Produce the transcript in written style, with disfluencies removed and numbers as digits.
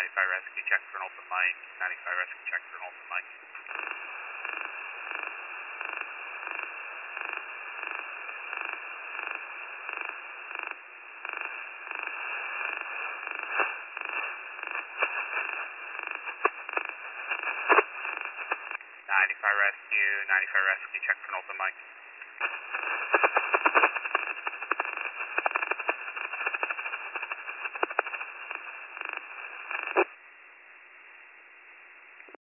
95 rescue, check for an open mic. 95 rescue, check for an open mic. 95 rescue, check for an open mic.